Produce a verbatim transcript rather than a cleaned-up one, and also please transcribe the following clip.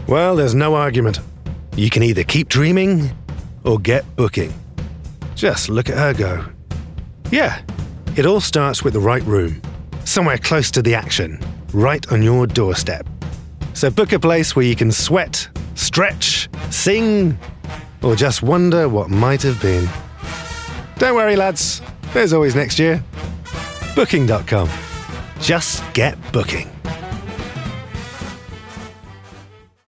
Well, there's no argument. You can either keep dreaming or get booking. Just look at her go. Yeah, it all starts with the right room, somewhere close to the action, right on your doorstep. So book a place where you can sweat, stretch, sing, or just wonder what might have been. Don't worry, lads. There's always next year. Booking dot com. Just get booking.